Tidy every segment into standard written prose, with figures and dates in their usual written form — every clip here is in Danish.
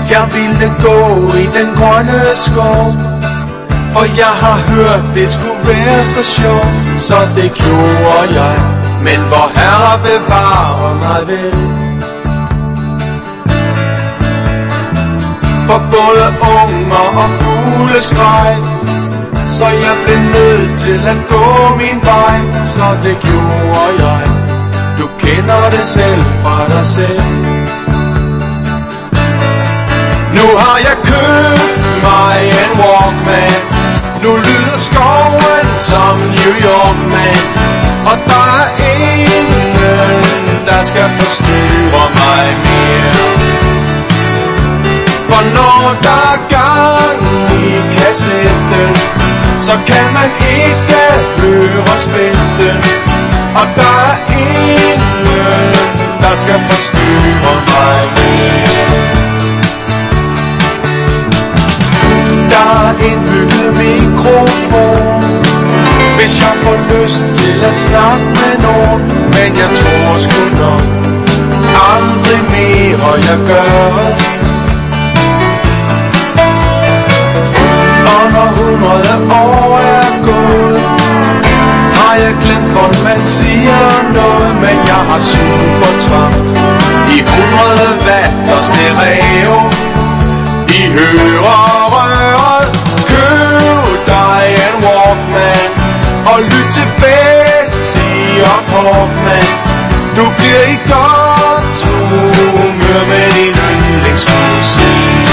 Jeg ville gå i den grønne skov, for jeg har hørt, det skulle være så sjovt. Så det gjorde jeg, men hvor Herre bevarer mig vel. For både unger og fugle skreg, så jeg blev nødt til at gå min vej. Så det gjorde jeg, du kender det selv fra dig selv. Nu har jeg købt mig en Walkman. Nu lyder skoven som New York, man. Og der er ingen, der skal forstyrre mig mere. For når der er gang i kassetten, så kan man ikke høre spænden. Og der er ingen, der skal forstyrre mig mere. Der er indbygget mikrofon, hvis jeg får lyst til at snakke med nogen. Men jeg tror sgu nok aldrig mere jeg gør. Og når 100 år er gået, har jeg glemt, hvor man siger noget. Men jeg har supertvang i 100 watt og stereo i hørerøret. Køb dig en Walkman og lyt til Bessie og Portman. Du bliver i godt humør med din yndlingsmusik.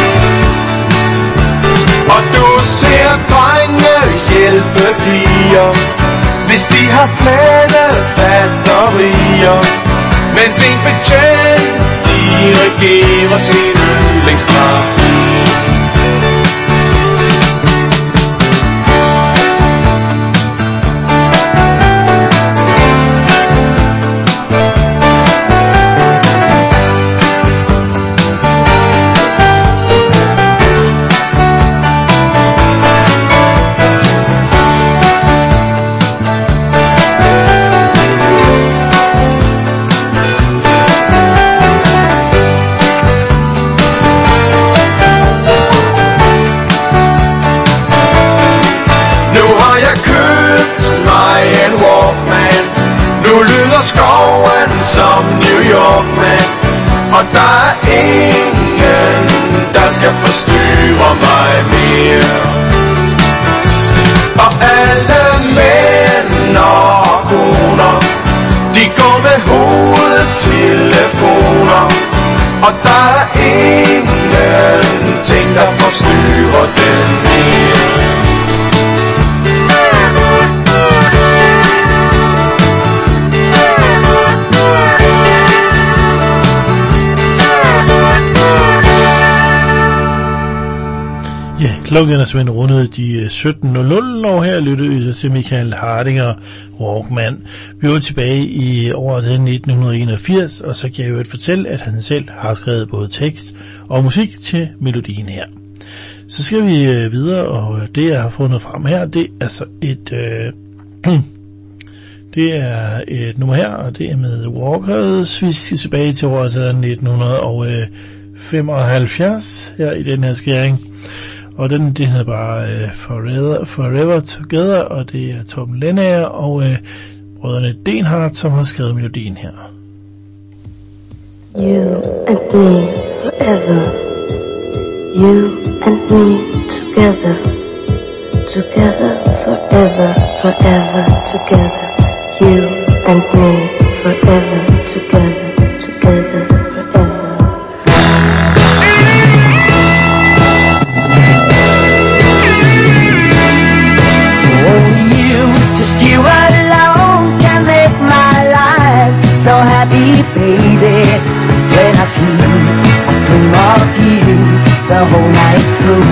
Og du ser drenge hjælpe piger, hvis de har flade batterier, mens en betjent dirigerer sin yndlingstrafik. Skoven som New York, man. Og der er ingen, der skal forstyrre mig mere. Og alle mænd og koner, de går med hovedtelefoner. Og der er ingenting, der forstyrrer dem mere. Klokken er simpelthen rundet de 17.00, og her lyttede vi til Michael Hardinger, Walkman. Vi var tilbage i året 1981, og så kan jeg jo fortælle, at han selv har skrevet både tekst og musik til melodien her. Så skal vi videre, og det jeg har fundet frem her, det er altså det er et nummer her, og det er med Walkers. Vi skal tilbage til året 1975 her i den her skæring. Og den hedder bare Forever Together, og det er Torben Lennager og brødrene Denhardt, som har skrevet melodien her. You and me forever. You and me together. Together forever, forever together. You and me forever together, together forever. Just you alone can make my life so happy, baby. When I sleep, I dream of you the whole night through.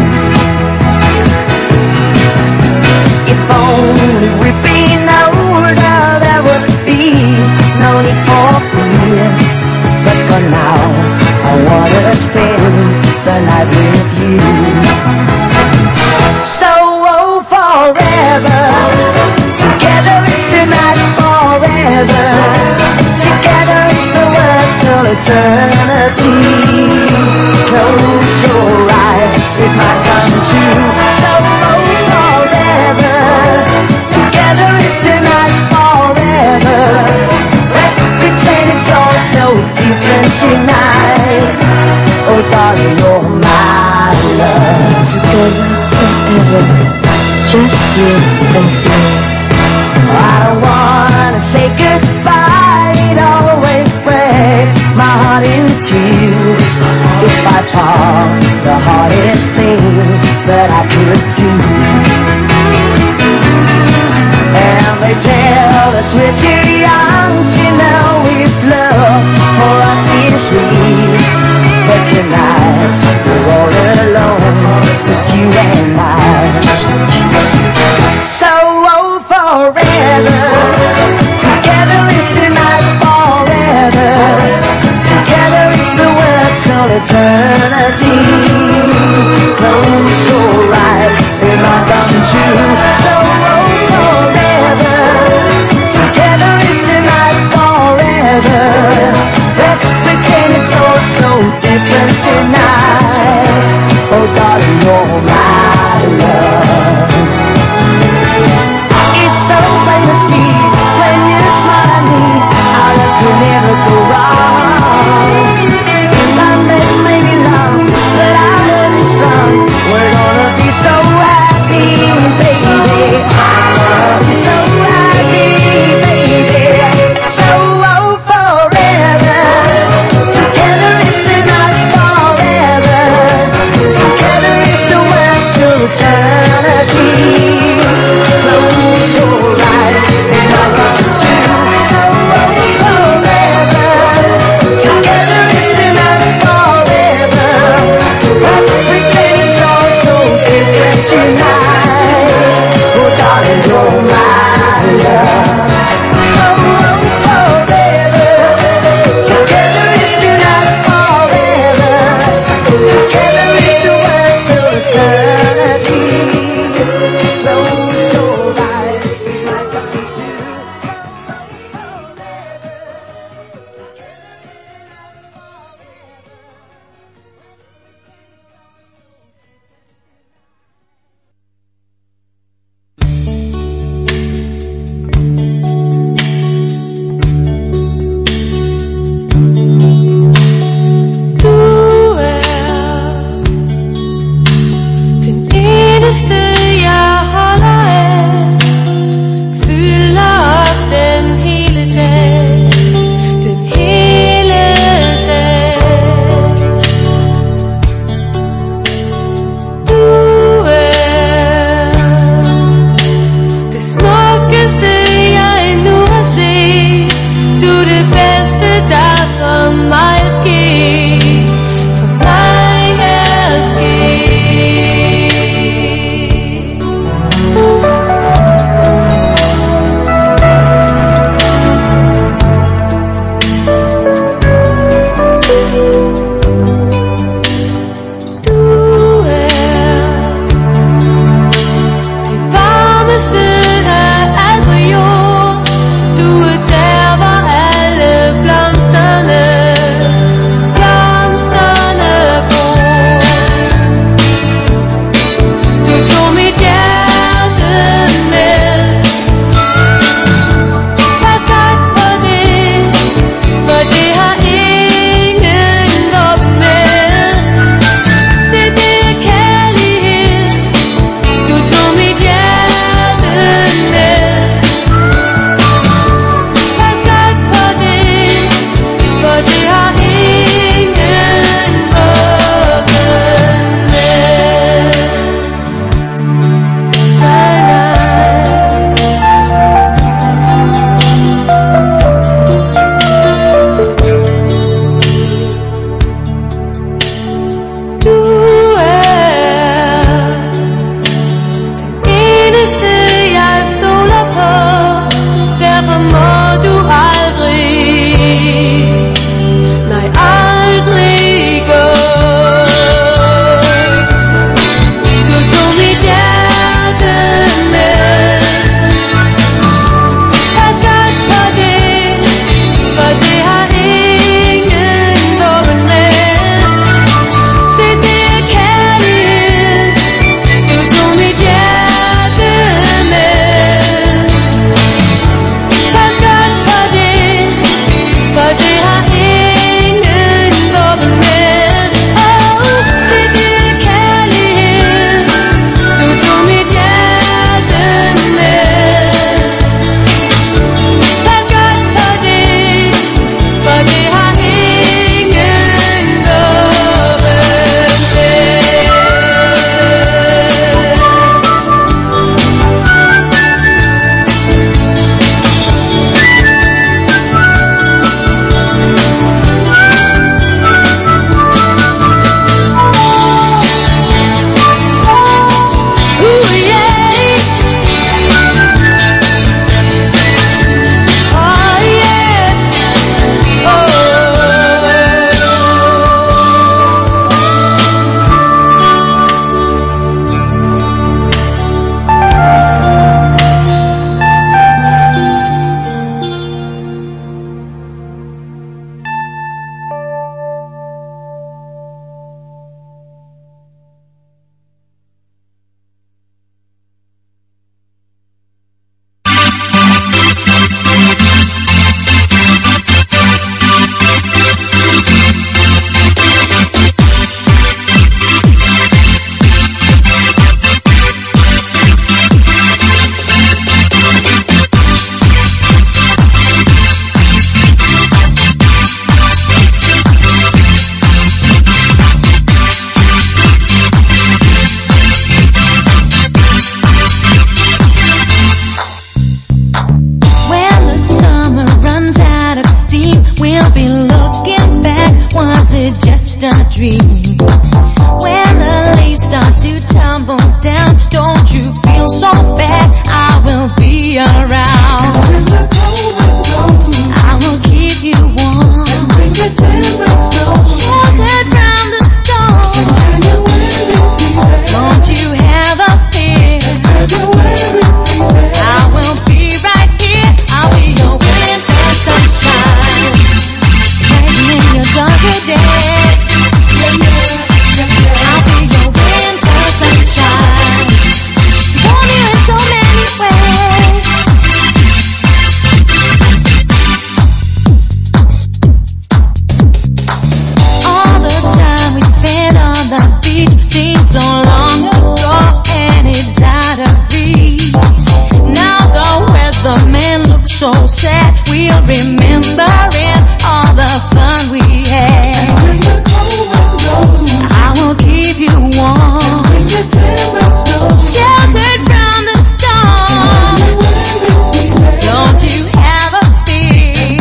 If only we'd been older, there would be no need for fear. But for now, I wanna spend the night with you. So, oh, forever. Together it's tonight forever. Together it's the word till eternity. Close your difference tonight. Oh darling, you're my love. Together forever, just you and me. I don't wanna say goodbye, it always breaks my heart in two. If I talk, the hardest thing that I could do. And they tell us we're too young to know if love for us is sweet. But tonight, we're all alone, just you and I. So forever, together is tonight forever. Together is the word till eternity. Close your eyes, it might come true. So forever, together is tonight forever. Let's pretend it's all so different tonight. Oh darling, you're my love. So plain to see when you smile at me, our love can never go wrong. Sunday may be long, but our love is strong. We're gonna be so happy, baby. I'm gonna be so happy, baby. So forever, together is tonight forever. just a dream. When the leaves start to tumble down, don't you feel so bad? I will be around. I will keep you warm, sheltered from the storm. Don't you have a fear? I will be right here. I'll be your winter sunshine, brighten in your darker days. I'll be your winter sunshine, to warm you in so many ways. All the time we spent on the beach seems so long ago, and it's out of reach. Now the weatherman looks so sad, we'll remembering all the fun we had. I will keep you warm, sheltered from the storm. Don't you have a fear?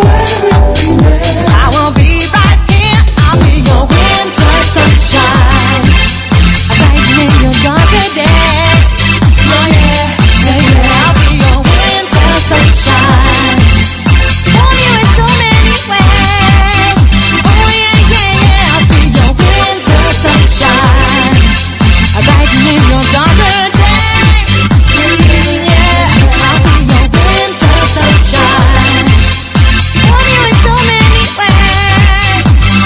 I will be right here. I'll be your winter sunshine, brightening your darker days. Oh yeah, yeah, yeah. I'll be your winter sunshine, warm you in so many ways. Oh yeah, yeah, yeah. I'll be your winter sunshine, brightening your darker days. Yeah, yeah. I'll be your winter sunshine, warm you in so many ways.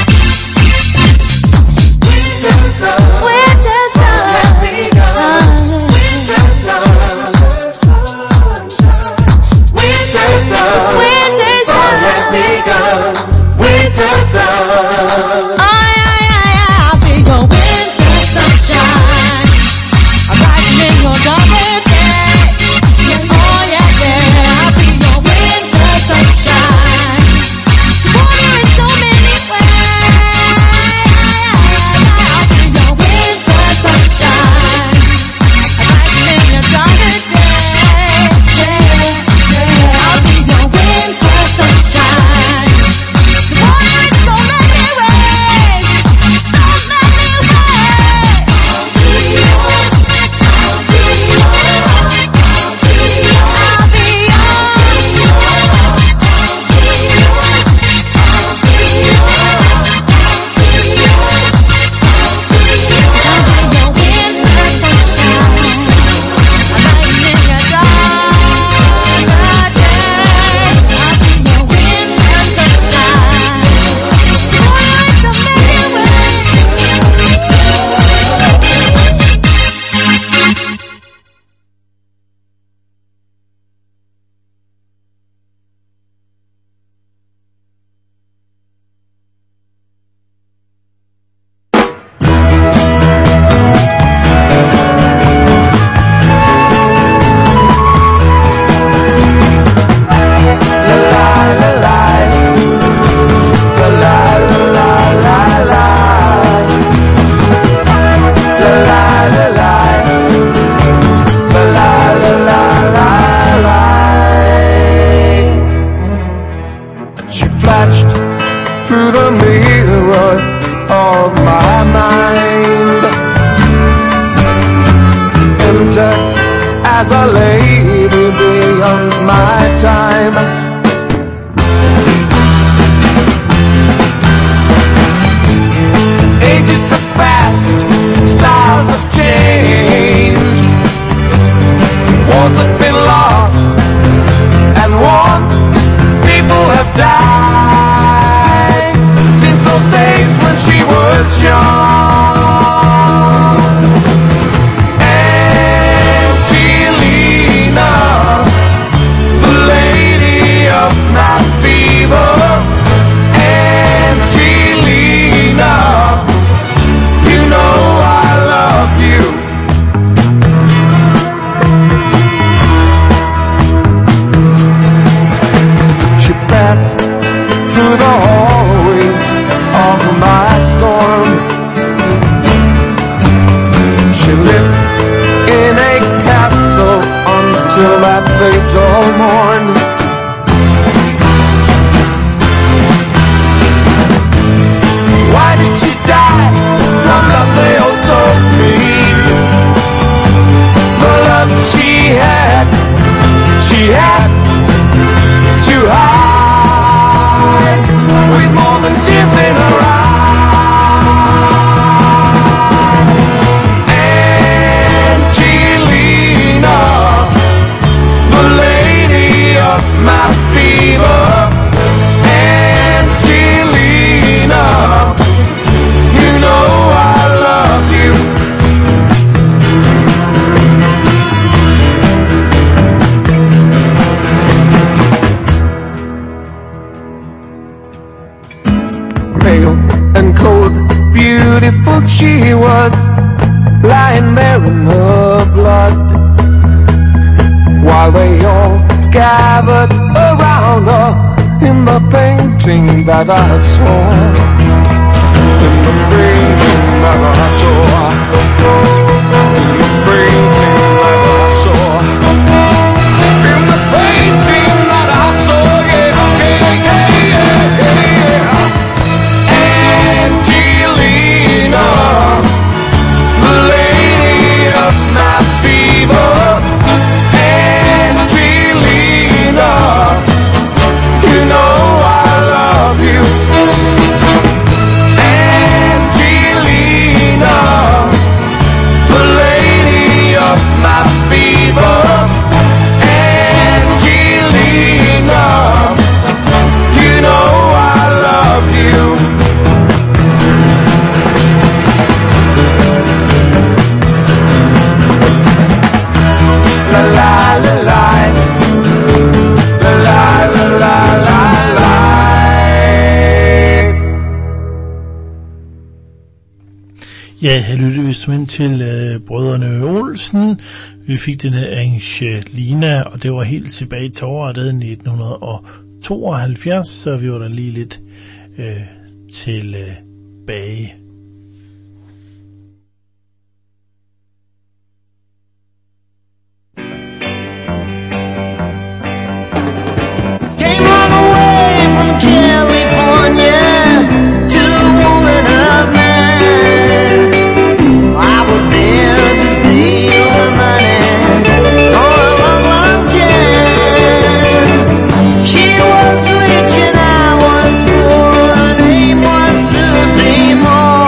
Winter sun. Oh yeah, yeah, yeah. I'll be your winter sunshine, brightening your darker days. Oh yeah, yeah. I'll be your winter sunshine, warm you in so many ways. I'll be your winter sunshine, brightening your darker days. I'll be your winter sunshine, warm you in so many ways. So many ways. I'll be your winter sunshine, brightening your darker days. I'll be your winter sunshine, warm you in so many ways. She flashed through the mirrors of my mind, entered as a lady beyond my time. Ages have passed, styles have changed, wars have been lost, and warm people have died since those days when she was young. Angelina, the lady and cold, beautiful she was, lying there in her blood, while they all gathered around her in the painting that I saw, in the painting that I saw, in the painting that I saw, in the painting that I saw, yeah, yeah, yeah, yeah, yeah. Angelina, the lady of my fever. Angelina, you know I love you. Angelina, the lady of my fever. Angelina, you know I love you. La la la la, la la la la la la. Ja, jeg lyttede vist ind til brødrene Olsen. Vi fik den af Angelina, og det var helt tilbage til året 1972, så vi var der lige lidt tilbage. Came all the way from California to the woman of mine. I was there to steal her money for a long, long time. She was rich and I was poor. Her name was Susie Moore.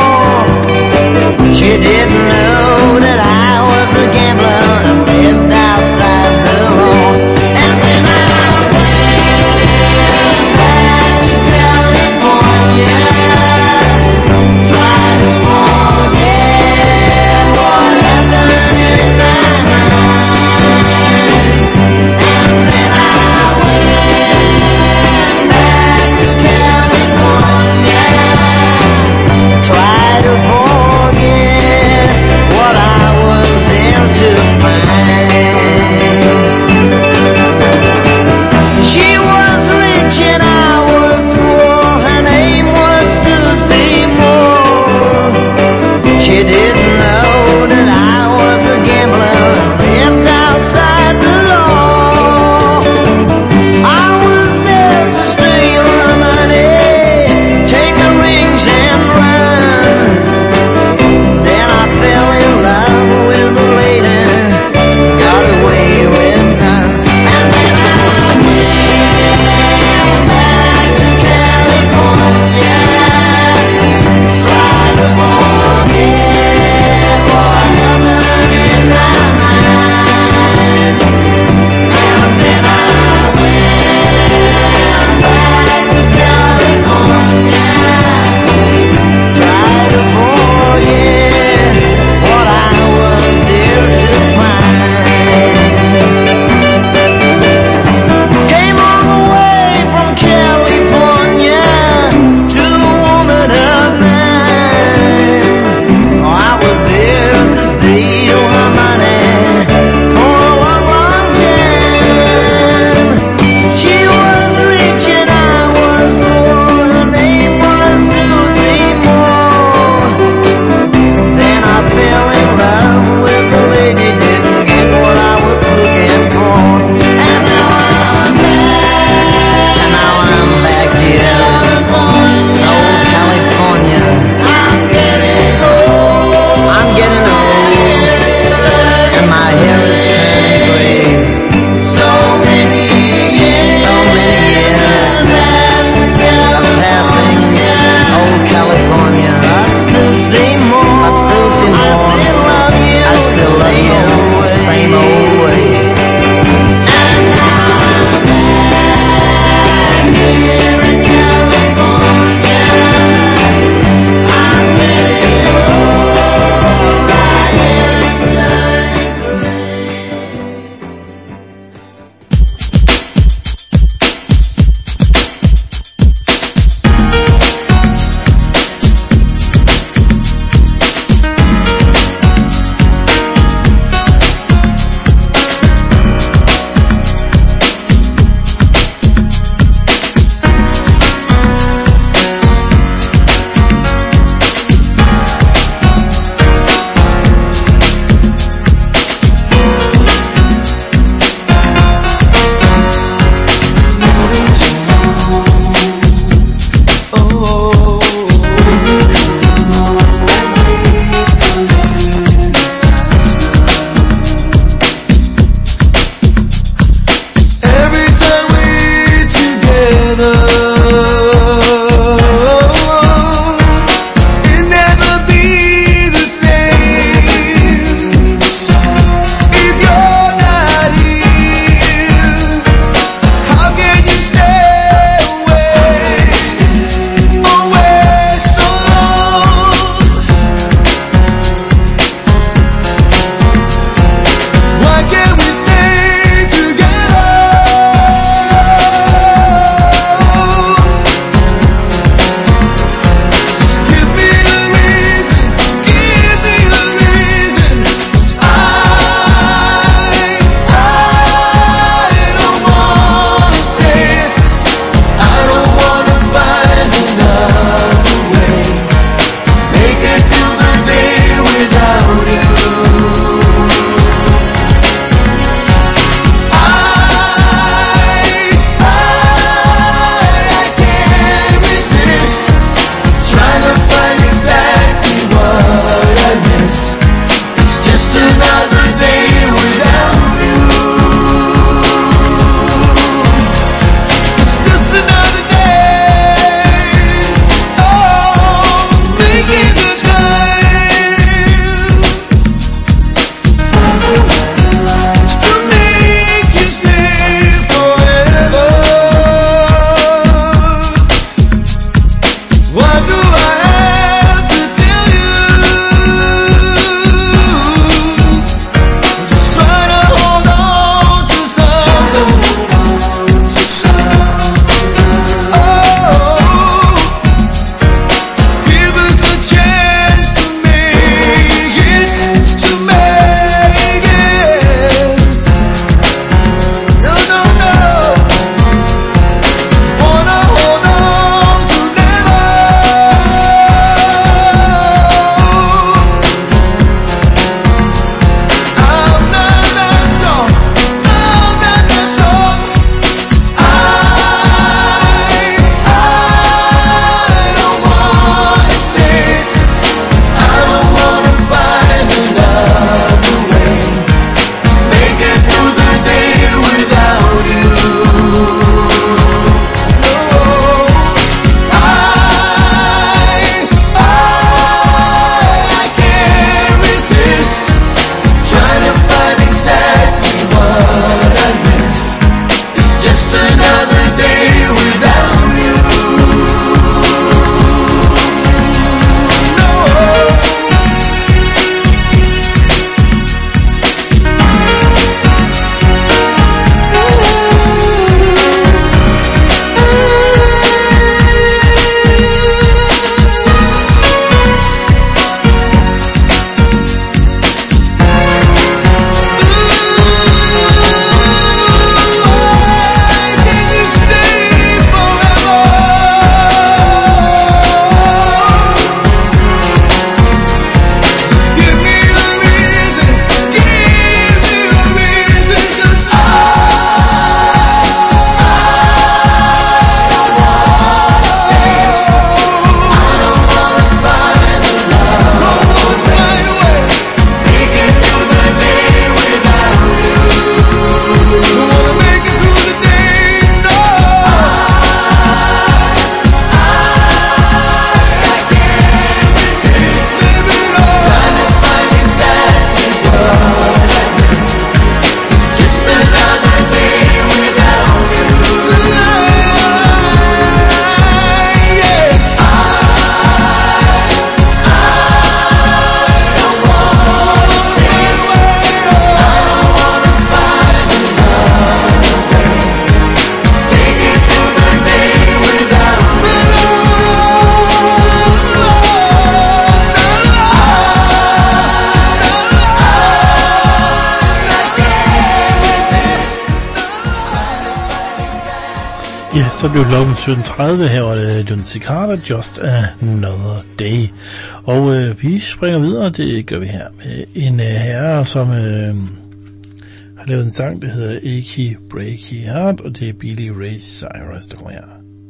så blev klokken 17.30. Her var det John Cicada, Just Another Day. Og vi springer videre. Det gør vi her med en herre, som har lavet en sang, der hedder Achy Breaky Heart, og det er Billy Ray Cyrus, der kommer her.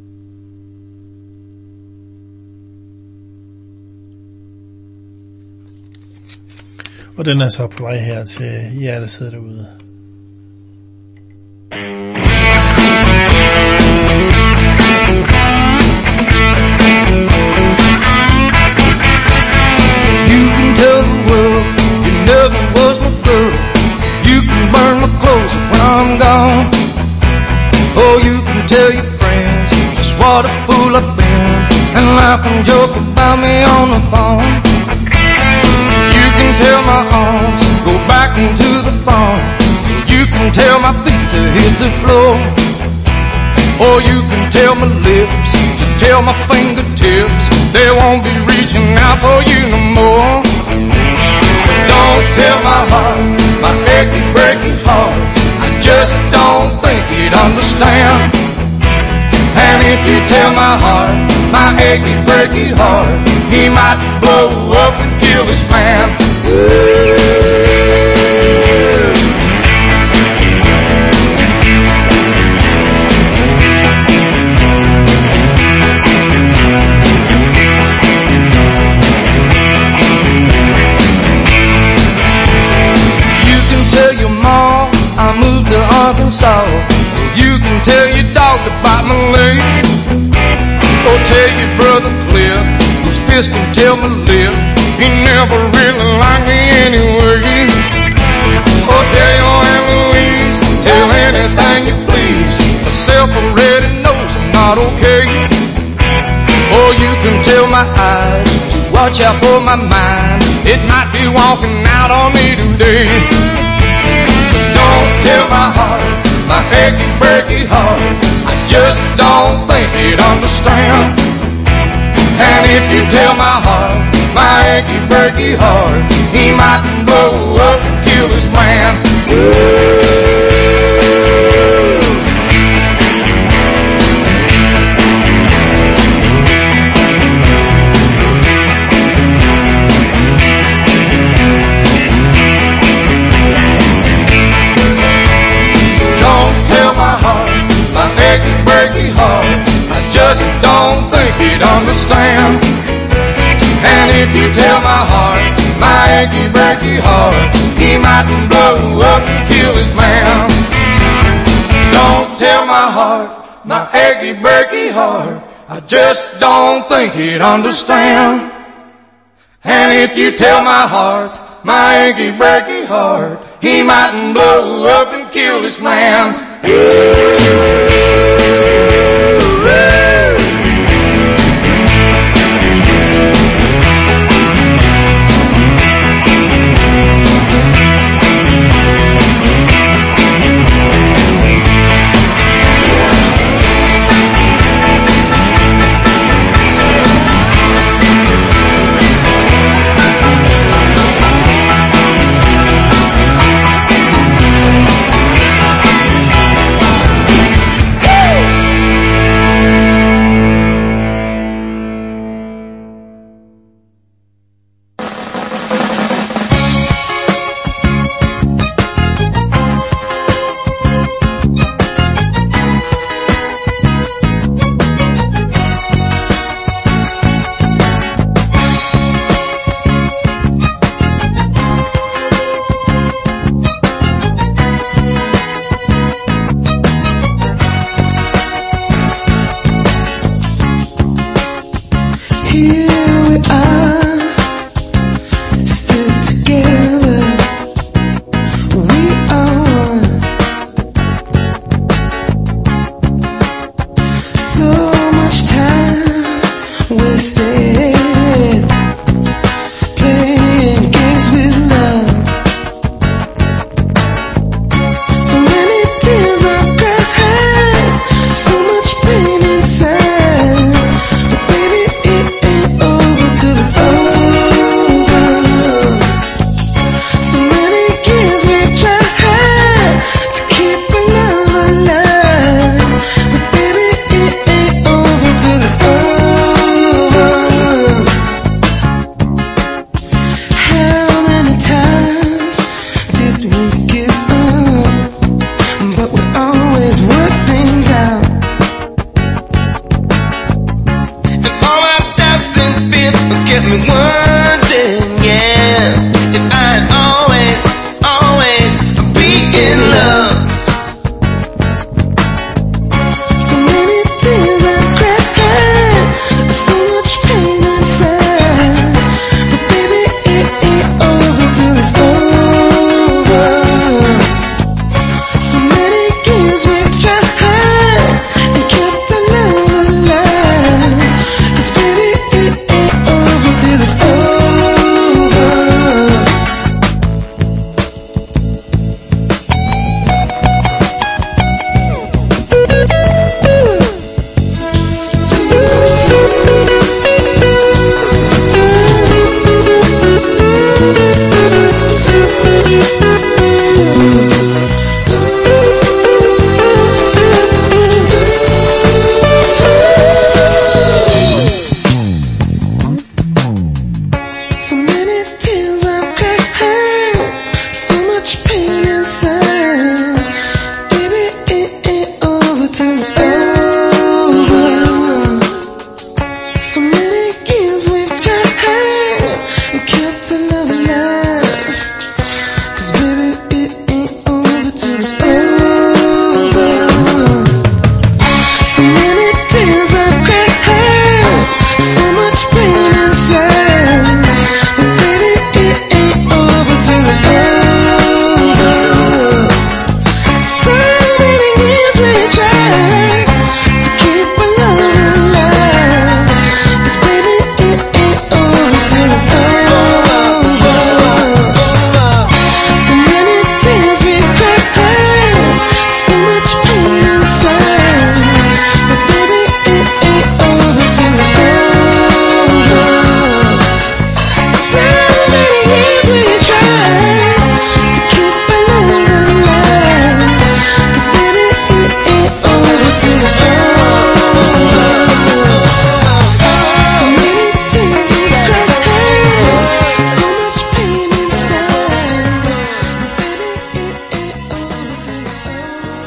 Og den er så på vej her til jer, der sidder derude. You can tell the world you never was my girl. You can burn my clothes when I'm gone. Oh, you can tell your friends just what a fool I've been, and laugh and joke about me on the phone. You can tell my arms go back into the barn. You can tell my feet to hit the floor. Or you can tell my lips to tell my fingertips they won't be reaching out for you no more. But don't tell my heart, my achy breaky heart, I just don't think he'd understand. And if you tell my heart, my achy breaky heart, he might blow up and kill this man. Tell your mom I moved to Arkansas. You can tell your dog to bite my leg. Or tell your brother Cliff, whose fist can tell my lip, he never really liked me anyway. Or tell your Aunt Louise, tell anything you please, myself already knows I'm not okay. Or you can tell my eyes to watch out for my mind, it might be walking out on me today. Don't tell my heart, my achy breaky heart, I just don't think he'd understand. And if you tell my heart, my achy breaky heart, he might blow up and kill this man. My achy breaky heart, I just don't think he'd understand. And if you tell my heart, my achy breaky heart, he might blow up and kill this man. Don't tell my heart, my achy breaky heart, I just don't think he'd understand. And if you tell my heart, my achy breaky heart, he mightn't blow up and kill this man. me wondering, yeah, if I'd always, always be in love. So many tears I've cried, so much pain inside, but baby it ain't over till it's over. So many years we tried and kept our love alive, 'cause baby it ain't over till it's over. So many tears I've cried, so much pain inside, baby it ain't over till it's over. So many years we tried and kept our love alive, 'cause baby it ain't over till it's over. So many tears I've cried, so much pain inside, but baby it ain't over till it's over. So many years we tried to keep our love alive, 'cause baby it ain't over till it's over. So many tears we cried, so much pain inside, but baby it ain't over till it's over. So many years we tried to keep our love alive, 'cause baby it ain't over till it's over. So many tears we cried, so much pain inside, but baby it ain't over till it's over.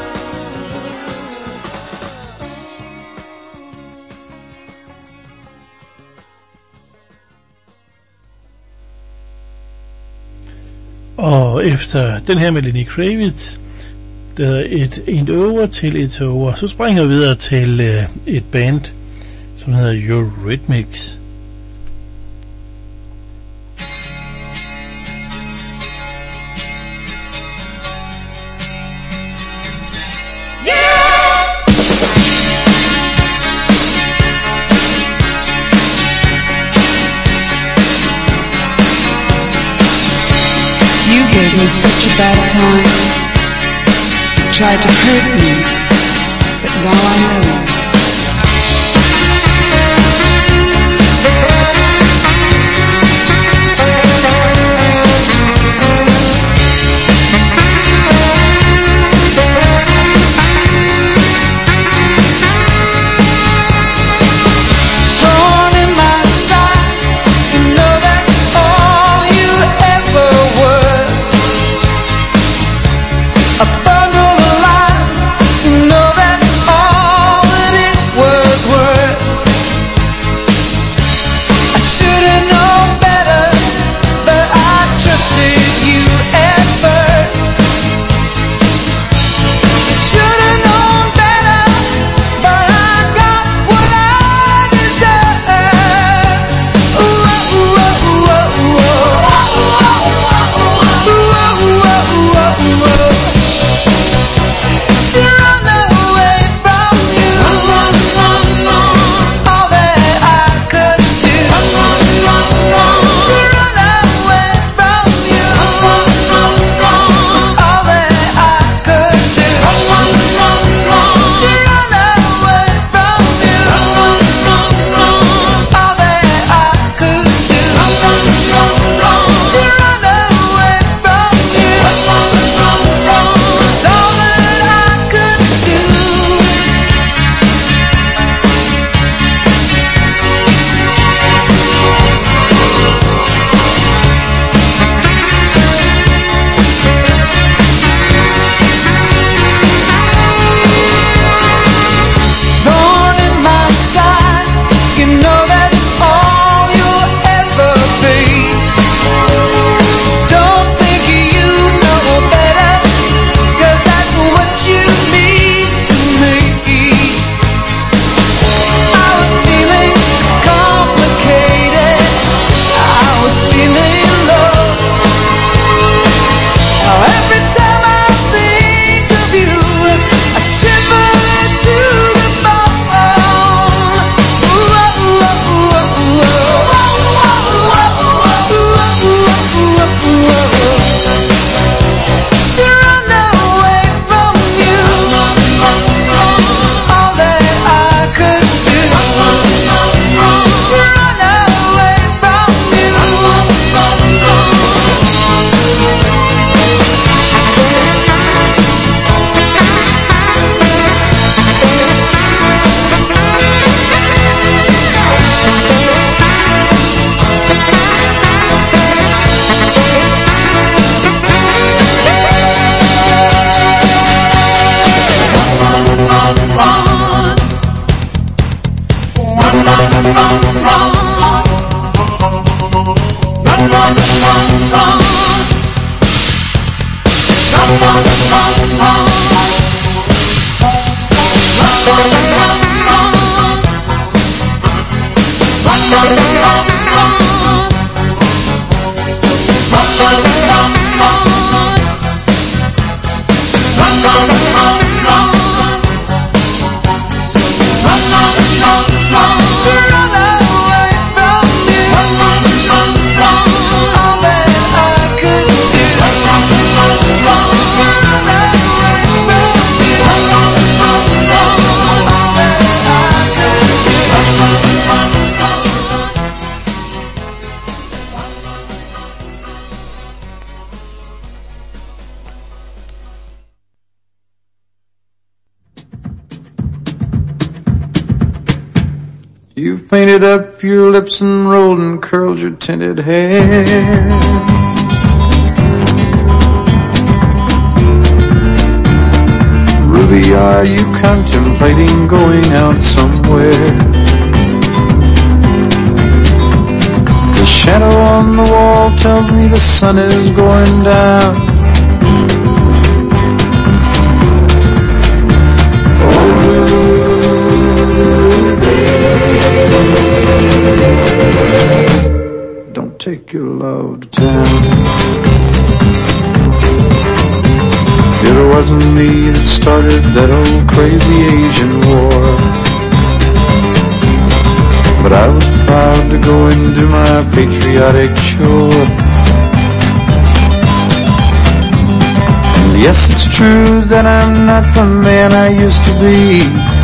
Og efter den her med Lenny Kravitz, der er et over til et over, så springer vi videre til et band, som hedder Eurythmics. You gave me such a bad time. You tried to hurt me, but now I know. Thorn in my side, you know that's all you ever were. A bundle of lies, you know that's all that You've painted up your lips and rolled and curled your tinted hair. Ruby, are you contemplating going out somewhere? The shadow on the wall tells me the sun is going down. Don't take your love to town. It wasn't me that started that old crazy Asian war, but I was proud to go and do my patriotic chore. And yes, it's true that I'm not the man I used to be.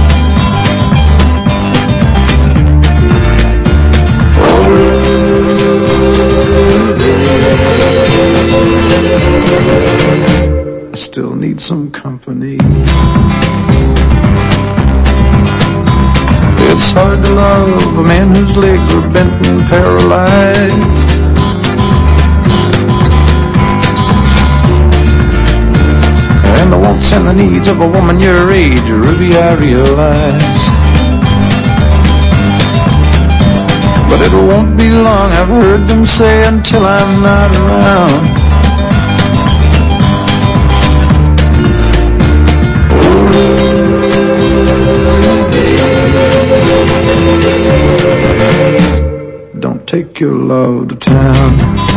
I still need some company. It's hard to love a man whose legs are bent and paralyzed. And the wants and the needs of a woman your age, Ruby, I realize. But it won't be long, I've heard them say, until I'm not around. Don't take your love to town.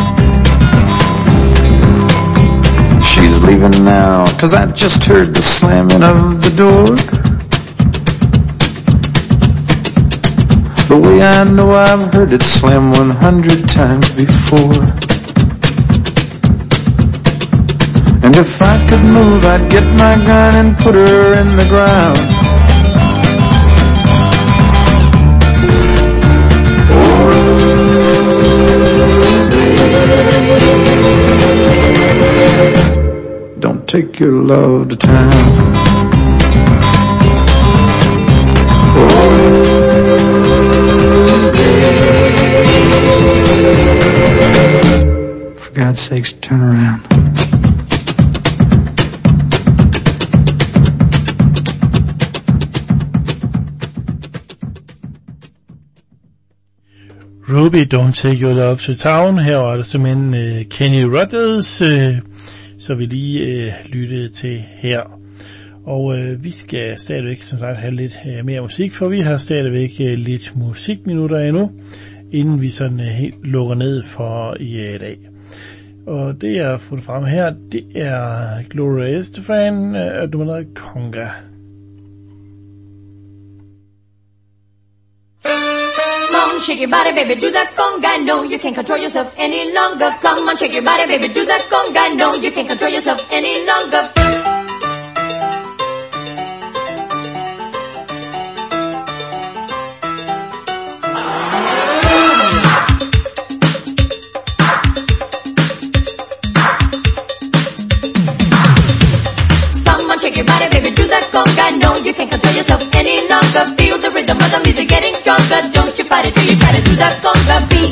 She's leaving now, 'cause I just heard the slamming of the door. The way I know I've heard it slam 100 times before. And if I could move, I'd get my gun and put her in the ground. Don't take your love to town. For God's sakes, turn around. Ruby, Don't Take Your Love to Town. Her var det simpelthen Kenny Rogers, så vi lige lyttede til her. Og vi skal stadigvæk som sagt have lidt mere musik, for vi har stadigvæk lidt musikminutter endnu, inden vi sådan helt lukker ned for i dag. Og det jeg har fået frem her, det er Gloria Estefan og nummeret Conga. Shake your body, baby, do that conga. No, you can't control yourself any longer. Come on, shake your body, baby, do that conga. No, you can't control yourself any longer. Come on, shake your body, baby, do that conga. No, you can't control yourself any longer. Feel the rhythm of the music getting stronger. Don't you fight it till you try to do that conga beat.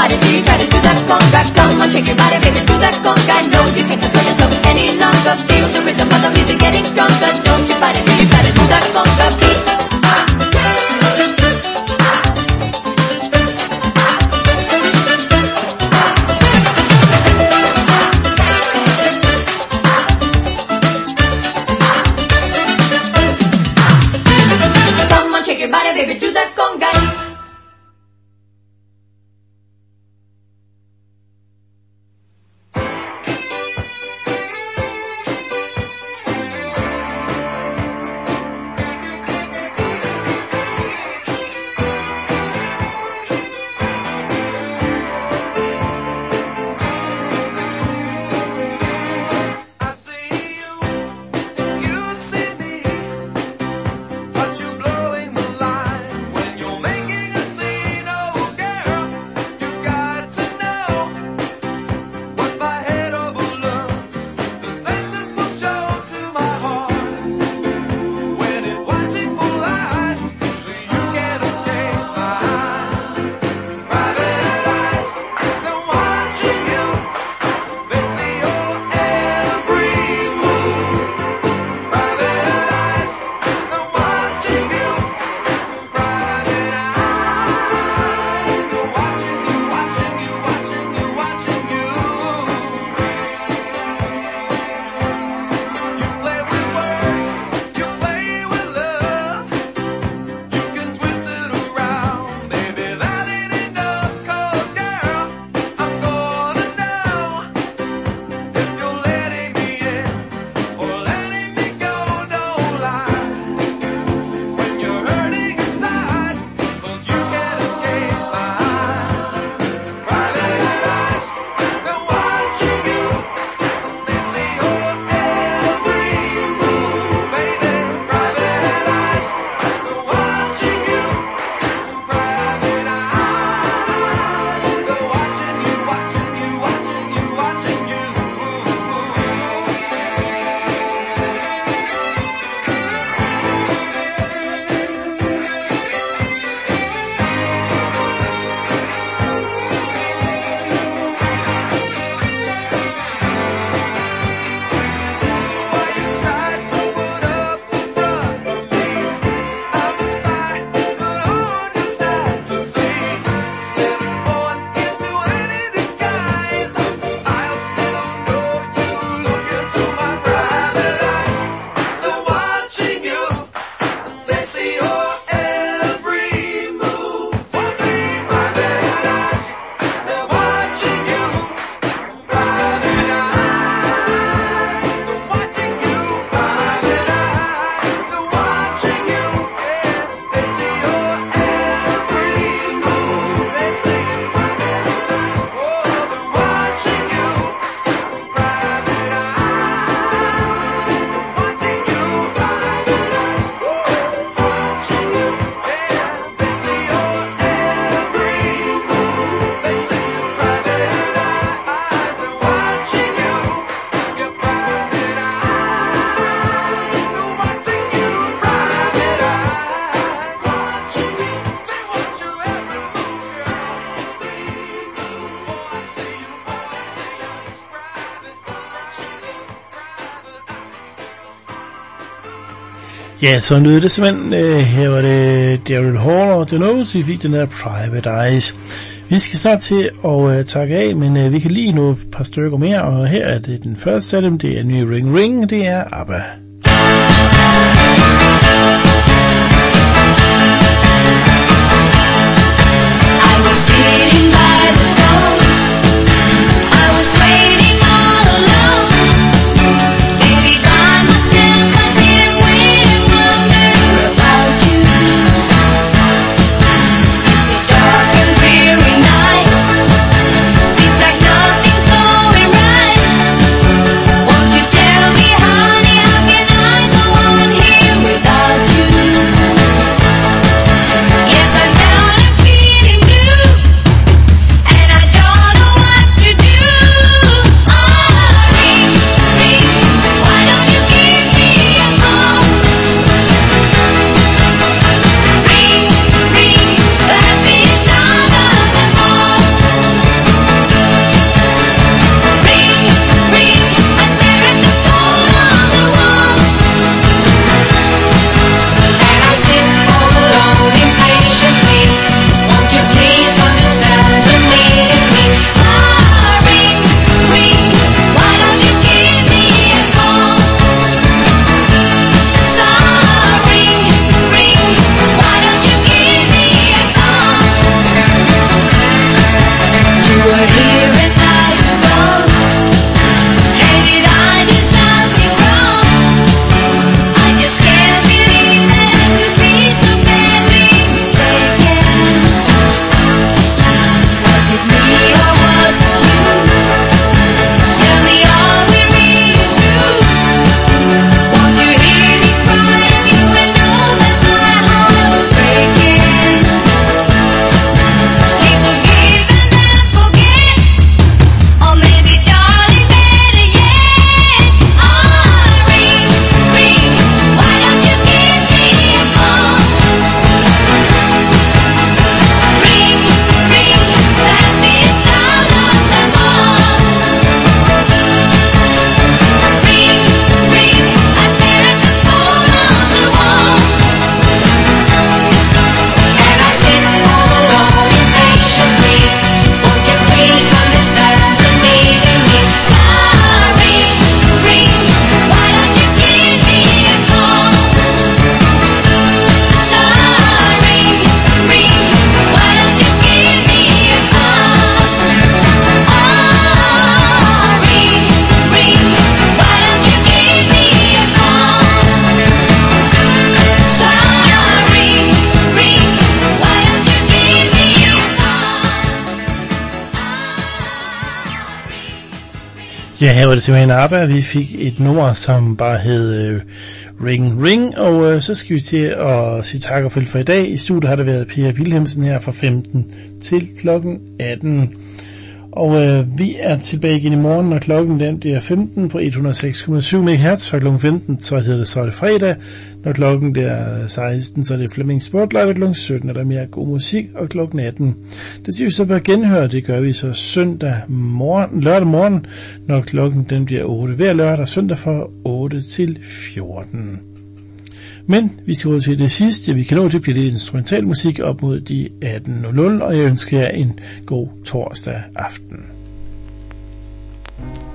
body till you try to do that conga. Come on, shake your body, baby, do that conga. No, you can't control yourself any longer. Feel the rhythm of the music getting stronger. Don't you body till you try to do that conga beat. Shake your body, baby, do that conga. Ja, så lød det simpelthen. Her var det Daryl Hall og The Nose. Vi fik den der Private Eyes. Vi skal snart til at takke af, men vi kan lige nå et par stykker mere. Og her er det den første af dem. Det er nye Ring Ring. Det er ABBA. I was sitting by the phone. I was waiting all alone. Baby, by myself, I didn't wait and wonder about you. It's a dark and dreary night. Seems like nothing's going right. Won't you tell me, honey, how can I go on here without you? Yes, I'm down and feeling blue. Ja, her var det simpelthen ABBA. Vi fik et nummer, som bare hed Ring Ring, og så skal vi til at sige tak og farvel for i dag. I studiet har der været Per Wilhelmsen her fra 15 til klokken 18. Og vi er tilbage igen i morgen, når klokken den bliver 15 på 106,7 MHz. Fra klokken 15, så er det fredag. Når klokken der 16, så er det Flemming Spotlight, og klokken 17 er der mere god musik, og klokken 18. Det siger vi så bare genhøre, det gør vi så lørdag morgen, når klokken den bliver 8. Hver lørdag søndag fra 8 til 14. Men vi skal gå til det sidste, vi kan nå til bliver lidt instrumental musik op mod de 18.00, og jeg ønsker jer en god torsdag aften.